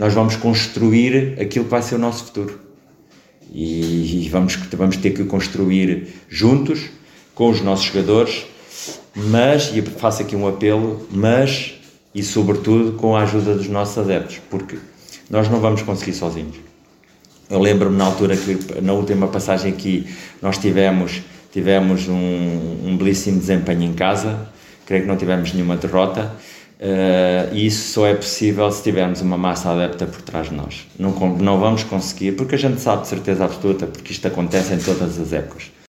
nós vamos construir aquilo que vai ser o nosso futuro. E vamos ter que construir juntos, com os nossos jogadores, mas, e faço aqui um apelo, mas, e sobretudo, com a ajuda dos nossos adeptos, porque nós não vamos conseguir sozinhos. Eu lembro-me na altura que, na última passagem aqui, nós tivemos um belíssimo desempenho em casa, creio que não tivemos nenhuma derrota, e isso só é possível se tivermos uma massa adepta por trás de nós. Não vamos conseguir, porque a gente sabe de certeza absoluta, porque isto acontece em todas as épocas.